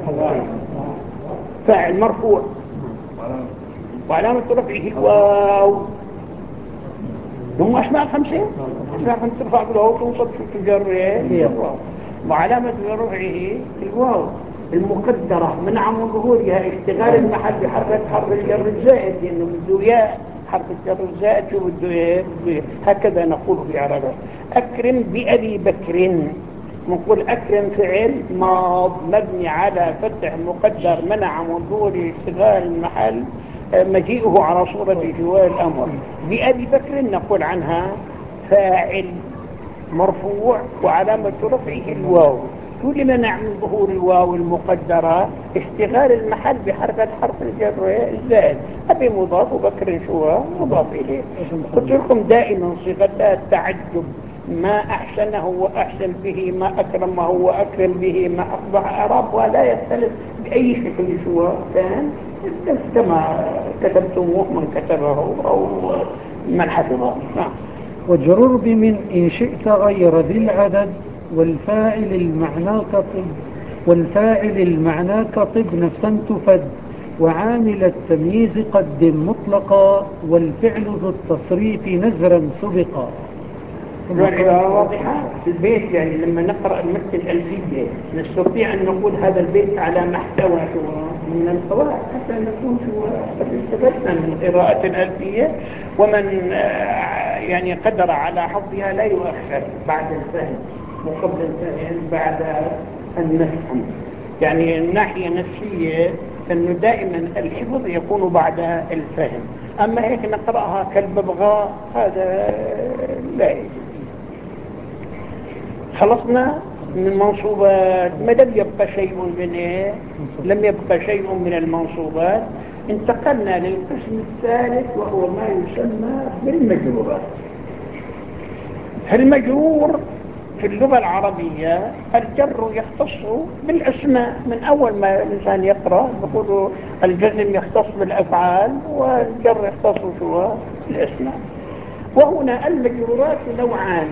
فاعل مرفوع وعلامة رفعه الواو. هم أسماء خمسة، أسماء خمسة ترفع بالواو تنصب في الجر وعلامة رفعه الواو المقدرة منع من ظهورها اشتغال المحل بحرف حرف الجر الزائد، لأنه بده ياء حرف الجر الزائد شو بده هكذا نقول في عربة. أكرم بأبي بكر، نقول أكرم فعل ماض مبني على فتح مقدر منع من ظهور اشتغال المحل مجيئه على صورة جوال الأمر. بأبي بكر نقول عنها فاعل مرفوع وعلامة رفعه الواو، كل منع من ظهور الواو المقدرة اشتغال المحل بحركة حرف الجر الزائد. أبي مضاف وبكر شو مضاف إليه. قلت لكم دائما صيغة التعجب ما أحسنه وأحسن به، ما أكرمه وأكرم به، ما أقبح أعراب، ولا يختلف بأي شكل شو كان كما كتبتموه من كتبه أو من حفظه.
وجرر بمن إن شئت غير ذي العدد، والفاعل المعنى كطب نفسا تفد، وعامل التمييز قدم مطلقا، والفعل ذو التصريف نزرا سبقا.
العبارة واضحة في البيت، يعني لما نقرأ المتن الألفية نستطيع أن نقول هذا البيت على محتوى من القواعد حتى نكون قد استفدنا من قراءة الألفية. ومن يعني قدر على حفظها لا يؤخر بعد الفهم وقبل الفهم بعد النفهم. يعني الناحية النفسية أنه دائما الحفظ يكون بعد الفهم. أما هيك نقرأها كالببغاء هذا لا يجوز. خلصنا من المنصوبات، ما لم يبقى شيء من إيه؟ لم يبقى شيء من المنصوبات. انتقلنا للقسم الثالث وهو ما يسمى بالمجرورات. المجرور في اللغة العربية الجر يختص بالأسماء. من أول ما الإنسان يقرأ يقول الجزم يختص بالأفعال والجر يختص بالأسماء. وهنا المجرورات نوعان،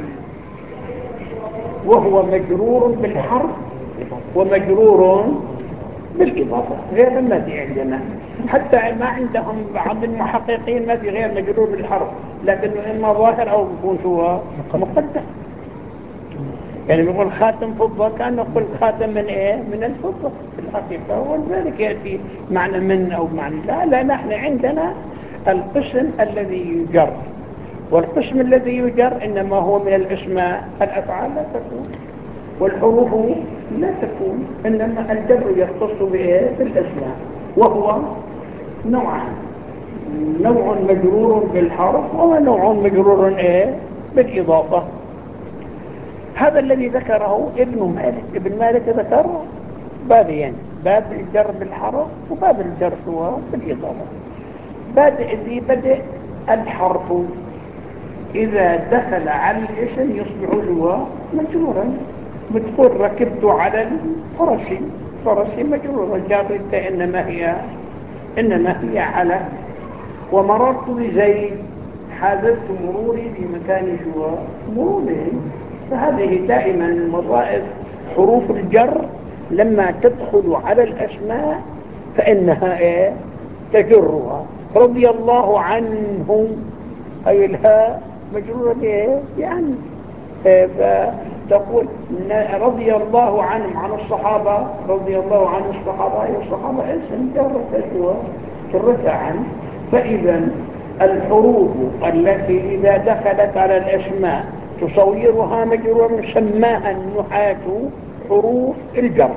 وهو مجرور بالحرف ومجرور بالإضافة. غير ما في عندنا، حتى ما عندهم بعض المحققين ما في غير مجرور بالحرف، لكنه إما ظاهر أو يكون هو مقدم. يعني بيقول خاتم فضة كان نقول خاتم من إيه؟ من الفضة في الحقيقة، ولذلك يأتي معنى من أو معنى لا. نحن عندنا القسم الذي يجر، والقسم الذي يجر إنما هو من الأسماء. الأفعال لا تكون والحروف لا تكون، إنما الجر يختص بإيه؟ بالأسماء. وهو نوعان، نوع مجرور بالحرف ونوع مجرور إيه؟ بالإضافة. هذا الذي ذكره ابن مالك. ابن مالك ذكر بابين، باب الجر بالحرف وباب الجر بالإضافة. بدء الحرف إذا دخل على الاسم يصبح هو مجرورا. بتقول ركبت على الفرس مجرورا، جارت إنما هي على. ومررت بزيد، حاذرت مروري بمكان مروري. فهذه دائما وظائف حروف الجر لما تدخل على الأسماء فإنها إيه؟ تجرها. رضي الله عنه أي الهاء مجرورة إيه؟ يعني فتقول رضي الله عنهم، عن الصحابة، رضي الله عن الصحابة، أي الصحابة اسم جرت عنه. فإذا الحروف التي إذا دخلت على الأسماء تصورها مجرورا سماها النحاة حروف الجر.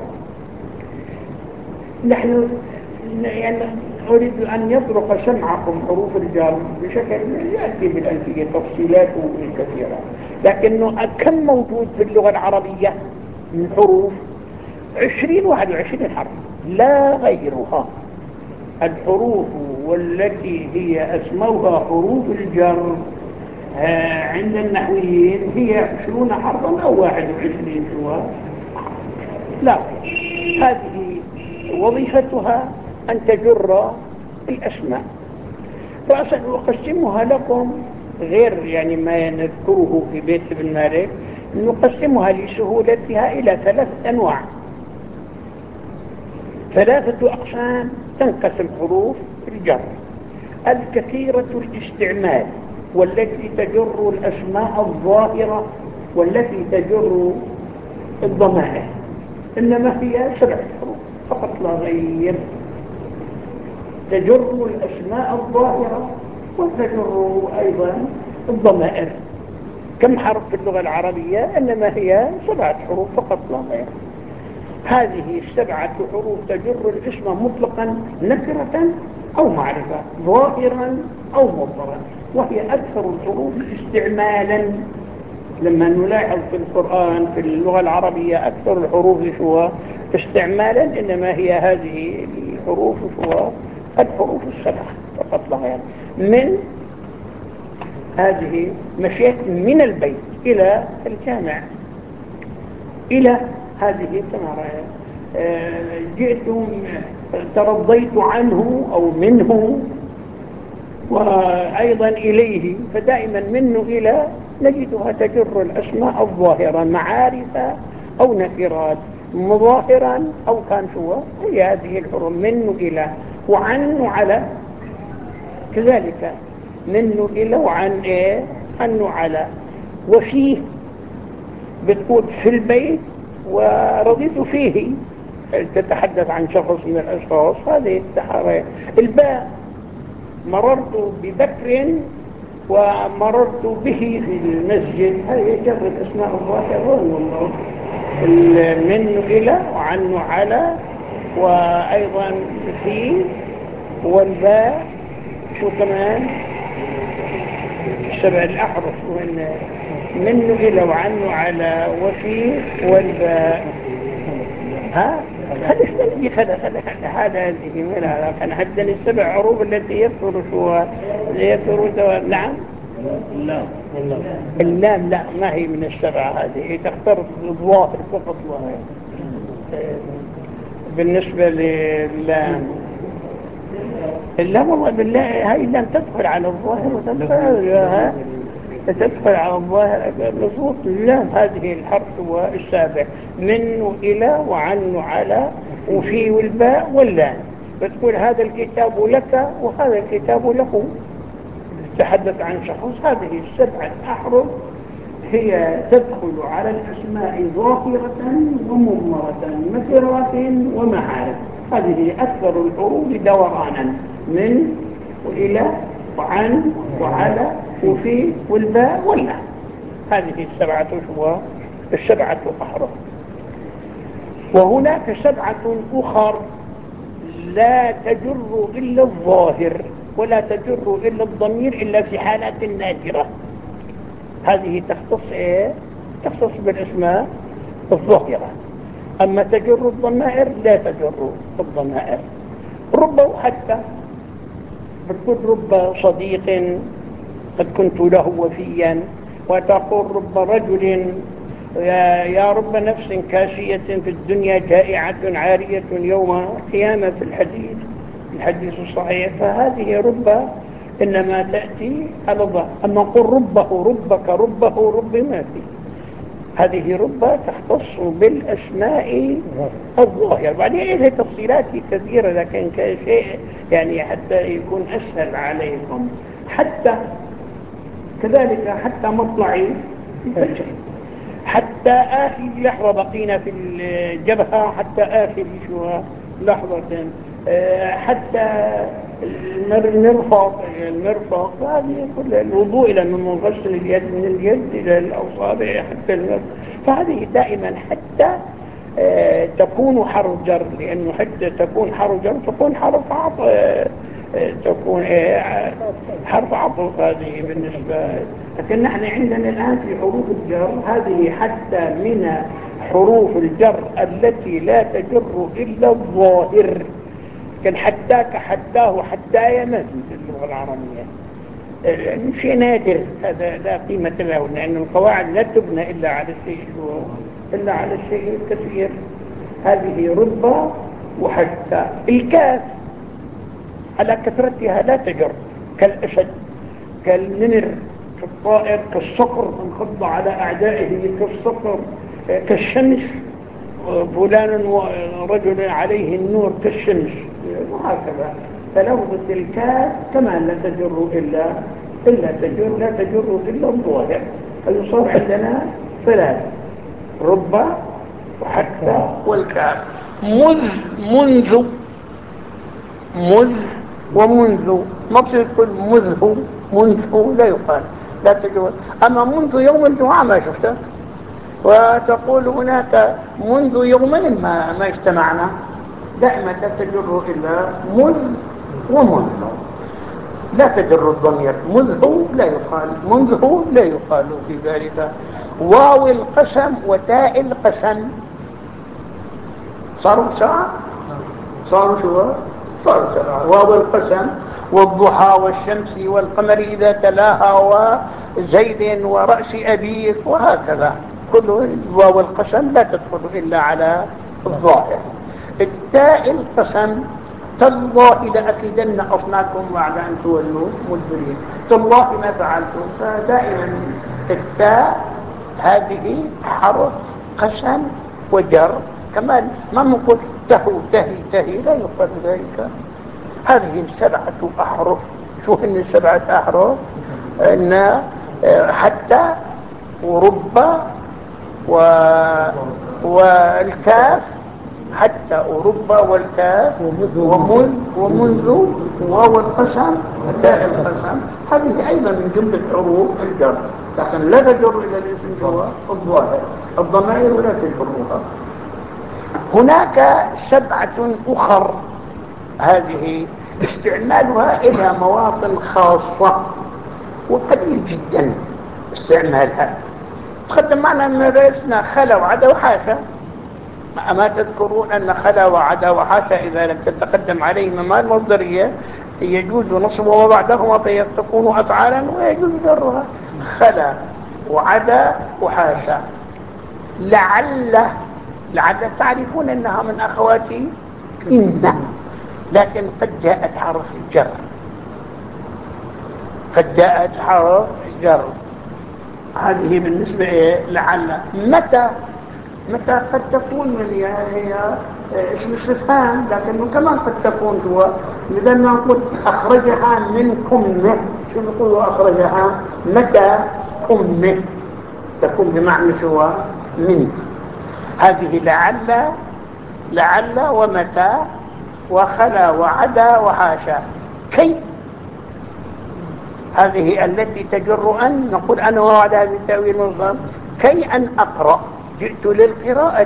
نحن يعني أريد أن يطرق سمعكم حروف الجر بشكل يأتي بالألفية تفصيلاته كثيرة، لكنه كم موجود في اللغة العربية من حروف؟ 21 حرف لا غيرها. الحروف والتي هي أسموها حروف الجر عند النحويين هي 20 حرفا أو 21 لا. هذه وظيفتها أن تجر الأسماء. رأسا أقسمها لكم غير يعني ما نذكره في بيت ابن مالك، نقسمها لسهولتها إلى 3 أنواع، 3 أقسام تنقسم حروف الجر: الكثيرة الاستعمال، والتي تجر الأسماء الظاهرة، والتي تجر الضمائر. إنما هي 7 حروف فقط لا غير، تجر الأسماء الظاهرة وتجر أيضا الضمائر. كم حرف في اللغة العربية؟ إنما هي 7 حروف فقط لا غير. هذه 7 حروف تجر الاسم مطلقا نكرة أو معرفة، ظاهرا أو مضمرا، وهي أكثر الحروف استعمالا. لما نلاحظ في القرآن في اللغة العربية أكثر الحروف استعمالا إنما هي هذه الحروف الحروف 7 فقط لا غير. من هذه مشيت من البيت إلى الجامع، إلى هذه الثمرة. جئت ترضيت عنه أو منه، وأيضا إليه. فدائما منه إلى نجدها تجر الأسماء الظاهرة معارف أو نكرات، مظاهرا أو كان هي هذه الحروف منه إلى. وعن وعلى كذلك، منه إلى وعن إيه؟ عن وعلى. وفيه بتقول في البيت ورضيت فيه، تتحدث عن شخص من الأشخاص. هذه التحرية. الباء مررت ببكر ومررت به في المسجد، هذه جر الأسماء الظاهرة. والله من إلى وعن على وأيضا في والباء شو كمان السبع الأحرف منه إلى وعنه على وفي والباء. ها خلي نجي هذا هذه كان عندنا السبع حروف التي يكثر نعم. اللام لا ما هي من السبعة، هذه تختار الظواهر فقط. بالنسبة للام والله بالله هاي اللام تدخل على الظاهر تدخل على الظاهر مضبوط. اللام هذه الحرف هو السابع، من وإلى وعن وعلى وفي والباء واللام. بتقول هذا الكتاب لك وهذا الكتاب له، تحدث عن شخص. هذه السبعة أحرف هي تدخل على الأسماء ظاهرة ومضمرة مثرات ومعارف. هذه أكثر الحروف دورانا، من وإلى وعن وعلى وفي والباء واللام. هذه السبعة أحرف. وهناك سبعة أخر لا تجر إلا الظاهر ولا تجر إلا الضمير إلا في حالات نادرة. هذه تختص بالاسماء الظاهرة. أما تجر الضمائر لا تجر الضمائر. رب وحتى بتقول رب صديق قد كنت له وفيا، وتقول رب رجل يا رب نفس كاشية في الدنيا جائعة عارية يوم قيامة في الحديث الصحيح. فهذه رب إنما تأتي على الظاهر. أما نقول ربه ربك ربه رب ما فيه، هذه رب تختص بالأسماء الظاهرة. بعدين لها تفصيلات كثيرة، لكن كشيء يعني حتى يكون أسهل عليكم. حتى كذلك حتى مطلعي الفجر، حتى آخر لحظة بقينا في الجبهة، حتى آخر لحظة، حتى المرفق. هذه كل الوضوء إلى من غسل اليد من اليد إلى الأصابع حتى المرفق. فهذه دائما حتى تكون حرف جر، لأنه حتى تكون حرف جر تكون حرف عطف، تكون حرف عطف. هذه بالنسبة، لكن نحن عندنا الآن في حروف الجر هذه حتى من حروف الجر التي لا تجر إلا الظاهر. كان حتاك حتاه حتايا ما في اللغة العربية، شيء نادر، هذا لا قيمة له، لأن القواعد لا تبنى إلا على الشيء الكثير. هذه رب وحتى. الكاف على كثرتها لا تجر، كالأسد كالنمر كالطائر كالصقر انخض على أعدائه كالصقر كالشمس، فلان رجل عليه النور كالشمس، وهكذا. فلفظة الكاف كمان لا تجر إلا الظاهر. فيصار عندنا ثلاث: رب وحتى والكاف. منذ ومنذ، ما بصير تقول منذ لا يقال، لا تجوز. أما منذ يوم الجمعة ما شفتك، وتقول هناك منذ يومين ما اجتمعنا. دائما لا تجر إلا ومنذ، لا تجر الضمير. منذ لا يقال في ذلك. واو القسم وتاء القسم صاروا سبعة. واو القسم والضحى والشمس والقمر إذا تلاها وزيد ورأس أبيك، وهكذا. كل واو القسم لا تدخل إلا على الظاهر. التاء القسم: تالله لأكيدن أصنعكم بعد أن تولوا مدبرين، تالله ما فعلتم. فدائما التاء هذه حرف قسم وجر. كمان ما نقول تهي لا يقال ذلك. هذه 7 أحرف. شو هن 7 أحرف؟ إن حتى ورب والكاف، حتى ورب والكاف ومنذ واو القسم وتاء القسم. هذه أيضا من جملة حروف الجر، لكن لا تجر إلى الاسم جوا الظاهر. الضمائر ولا تجرها. هناك 7 أخر، هذه استعمالها إلى مواطن خاصة وقليل جدا استعمالها. تقدم معنا أن رئيسنا خلا وعدا وحاشا، ما تذكرون أن خلا وعدا وحاشا إذا لم تتقدم عليهما المصدرية يجوز نصبها وبعدهما فيتكون أفعالا ويجوز جرها. خلا وعدا وحاشا. لعل تعرفون أنها من أخوات إن، لكن قد جاءت حرف الجر، قد جاءت حرف الجر. هذه بالنسبة لعل. متى قد تكون من هي اسم استفهام، لكنه كمان قد تكون هو. إذا نقول أخرجها من كمه، شو نقول أخرجها؟ متى كمه تكون بمعنى شو؟ من. هذه لعل ومتى وخلا وعدا وحاشا. كي هذه التي تجر أن، نقول أنا وعد هذه التأويل منظم. كي أن أقرأ، جئت للقراءة.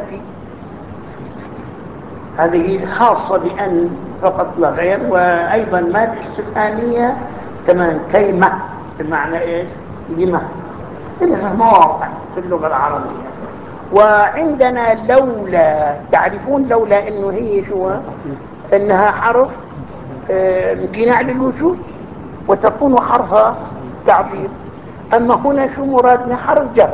هذه خاصة بأن فقط لا غير. وأيضا ما الاستفهامية كمان كيمة بمعنى إيش؟ لما. إذا مواقع في اللغة العربية. وعندنا لولا، تعرفون لولا إنه هي شو؟ إنها حرف امتناع للوجود وتكون حرف تعبير. أما هنا شو مرادنا؟ حرف جر،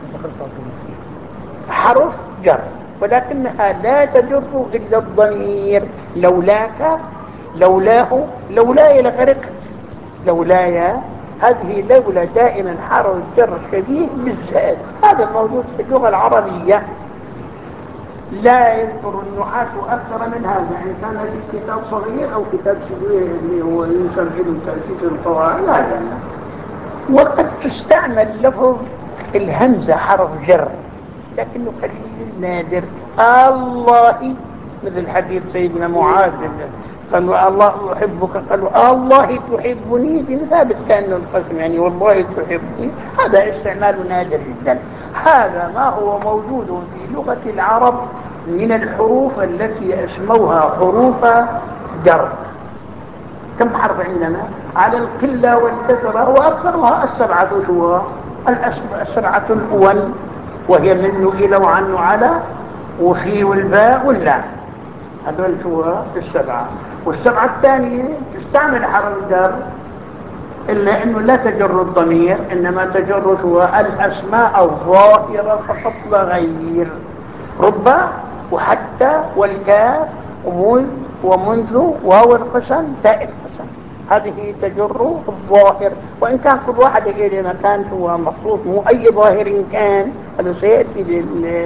حرف جر، ولكنها لا تجر إلا الضمير. لولاك، لولاه، لولاي لغرقت، لولاي. هذه لولا دائما حرف جر شبيه بالزاد. هذا موجود في اللغة العربية، لا يذكر النحاة أكثر من هذا، إن كان في كتاب صغير أو كتاب صغير اللي هو ينشر له تأسيس القواعد. لا. وقد تستعمل لفظ الهمزة حرف جر، لكنه قليل نادر. الله، مثل حديث سيدنا معاذ قالوا الله أحبك، قالوا الله تحبني، بثابت كأنه القسم يعني والله تحبني. هذا استعمال نادر جدا. هذا ما هو موجود في لغة العرب من الحروف التي أسموها حروف جر. كم حرف عندنا؟ على القلة والكثرة، وأكثرها السبعة. شو السبعة الأول، وهي من إلى وعن على وفي والباء واللام. هذول شو السبعة. والسبعة الثانية تستعمل حرف الجر إلا أنه لا تجر الضمير، إنما تجر شو الأسماء الظاهرة فقط لا غير. رب وحتى والكاف ومذ ومنذ واو القسم تاء القسم، هذه تجر الظاهر. وإن كان كل واحد إلى مكان هو مخصوص، مو أي ظاهر كان. هذا سيأتي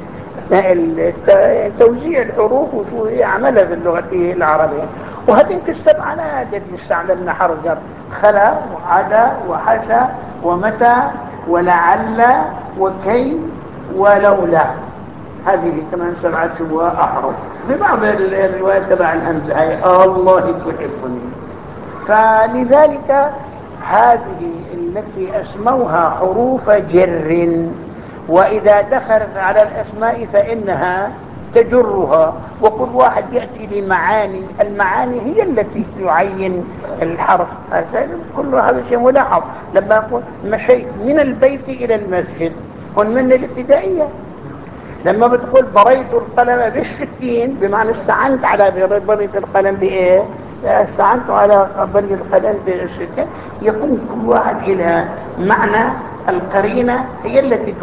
توزيع الحروف وشو هي عملها في اللغة العربية. وهذه السبعة نادر استعملنا حرف جر. خلا وعدا وحشا ومتى ولعل وكي ولولا. هذه كمان سبعة أحرف. في بعض الروايات تبع الهمزة هي الله تحبني. فلذلك هذه التي أسموها حروف جر، وإذا دخلت على الأسماء فإنها تجرها. وكل واحد يأتي لمعاني، المعاني هي التي تعين الحرف. كل هذا شيء ملاحظ. لما أقول مشيت من البيت إلى المسجد، هن من الابتدائية. لما بتقول بريت القلم بالسكين، بمعنى استعنت على بريت القلم بإيه؟ استعنت على بريت القلم بالسكين. يكون كل واحد إلى معنى. القرينة هي التي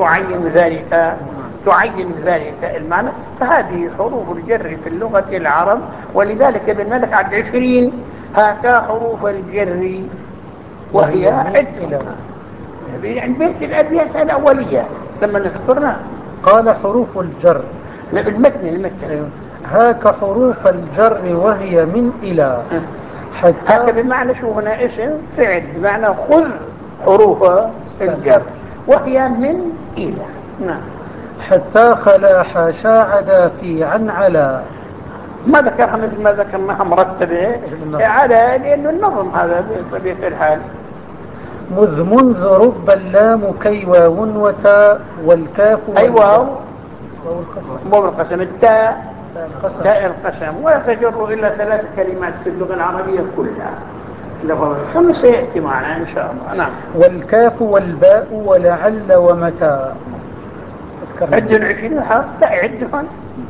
تعين ذلك المعنى. فهذه حروف الجر في اللغة العرب. ولذلك ابن مالك عد 20 هكا حروف الجر، وهي عدة عند بيت الأبيات الأولية لما نذكرنا.
قال حروف الجر
المتن
هاك حروف الجر وهي من إلى.
هاك بمعنى شو هنا اسم فعل، بمعنى خذ حروف الجر، وهي من إلى. نعم.
حتى خلا حاشا عدا في عن على.
ما ذكرها مثل ما ذكرناها مرتبة على، لأنه النظم هذا بطبيعة الحال.
منذ رب اللام كي واو وتاء والكاف
أي واو القسم التاء تاء القسم، ولا تجر إلا 3 كلمات في اللغة العربية كلها، ثم سيأتي معنا إن شاء الله. نعم.
والكاف والباء ولعل ومتى.
عد 20 حرف، عدهم.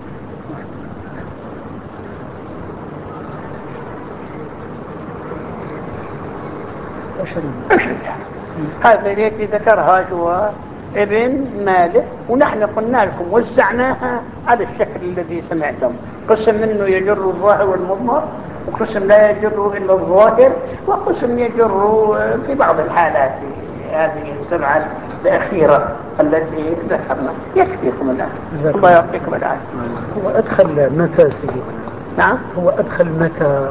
هذا التي ذكرها هو ابن مالك، ونحن قلنا لكم وزعناها على الشكل الذي سمعتم، قسم منه يجر الظاهر والمضمر، وقسم لا يجر إلا الظاهر، وقسم يجر في بعض الحالات هذه السبعة الأخيرة التي ذكرنا. يكفيكم الآن. الله يعطيكم العافية.
هو أدخل متى سيدي؟
نعم.
هو أدخل متى؟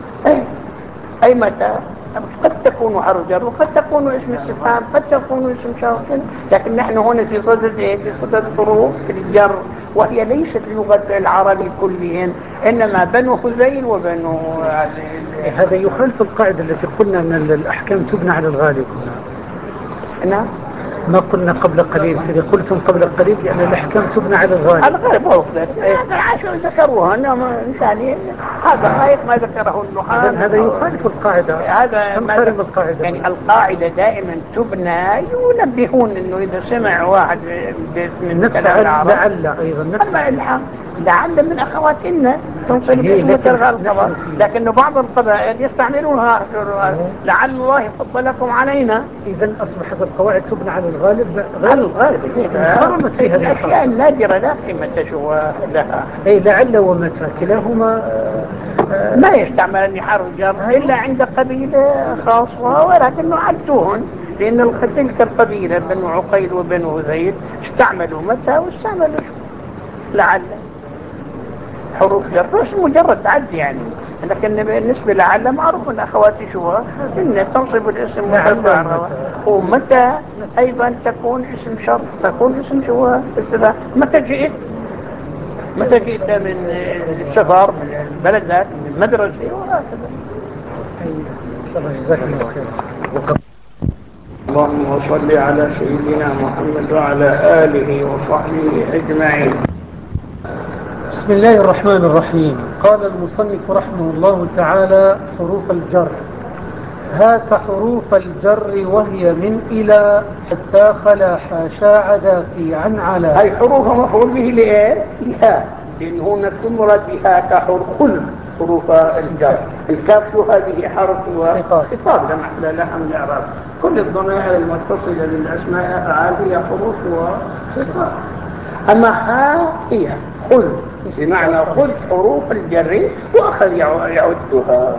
أي متى؟ قد تكون حرف جر، وقد تكون اسم استفهام، قد تكون اسم شرط، لكن نحن هنا في صدد في صدد حروف الجر، وهي ليست لغة العرب كلهم، إنما بنو خزيل وبنو
هذا يخالف القاعدة التي قلنا أن الأحكام تبنى على الغالب هنا.
نعم.
ما قلنا قبل قليل سيدي، قلتم قبل قليل بأن الأحكام تبنى على الغالب.
على الغالب هو العاشر ذكروها يعني هذا غاية ما ذكره النحاة.
هذا يخالف القاعدة،
هذا
تنقرم القاعدة.
يعني القاعدة دائما تبنى، ينبهون انه اذا سمع واحد من كلام العرب
لعل ايضا نفس
لعل من اخواتنا تنصب الاسم وترغى الخبر، لكن بعض القبائل يستعملونها لعل الله فضلكم علينا.
اذا اصبحت القواعد تبنى على الغالب
غير الغالب.
انخرمت فيها
الاشياء النادرة لا قيمة لها.
اي لعل ومتى كلاهما
ما يستعمل حرف جر إلا عند قبيلة خاصة، ولكنه عدوهن، لأن تلك القبيلة بنو عقيل وبنو هذيل استعملوا متى واستعملوا لعل. حروف جر بس مجرد عد يعني، لكن بالنسبة لعل معروف من أخواتي شو إن تنصب الاسم وترفع، ومتى أيضا تكون اسم شرط، تكون اسم شو متى جئت، متى جئت من السفر، من بلدك، من المدرسة، وهكذا.
جزاك الله خير.
اللهم صل على سيدنا محمد وعلى آله وصحبه أجمعين.
بسم الله الرحمن الرحيم. قال المصنف رحمه الله تعالى: حروف الجر. هاك حروف الجر وهي من إلى حتى خلا حاشا عدا في عن على.
هاي حروف مفعول به لإيه؟ لها، لأنه نكون مراد بها كحروف خذ حروف الجر. الكاف هذه حرف خطاب لا محل لها من الإعراب. كل الضمائر المتصلة بالأسماء الأفعال هي حروف وخطاب. أما ها هي خذ، بمعنى خذ حروف الجر، وأخذ يعدها.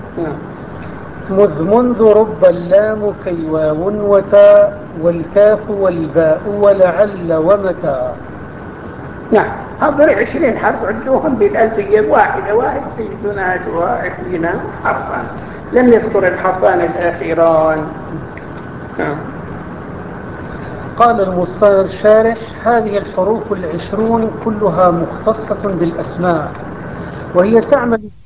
منذ رب اللام كي واو وتاء والكاف والباء ولعل ومتى.
نعم. هذول 20 حرف عدوهم بالألفية واحد تجدونها 20 حرفا، لم يذكر الحرفان الأخيران.
قال الشارح: هذه الحروف 20 كلها مختصة بالأسماء، وهي تعمل